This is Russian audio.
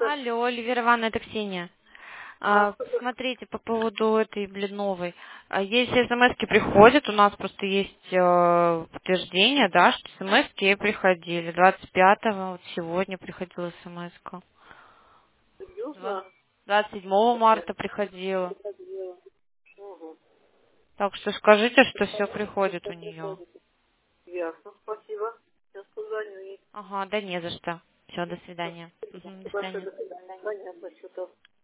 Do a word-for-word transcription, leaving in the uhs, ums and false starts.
Да. Алло, Оливера Ивановна, это Ксения. А, А, смотрите, по поводу этой бледновой. А, Если смс-ки приходят, у нас просто есть э, подтверждение, да, что смс-ки приходили. двадцать пятого, вот сегодня приходила смс-ка. Два- серьезно? двадцать седьмого марта приходила. Угу. Так что скажите, что все приходит у нее. Ясно, спасибо. Сейчас позвоню ей. Ага, да не за что. Все, до свидания. Мгм, до Спасибо большое, свидания. до свидания. Понятно, что-то.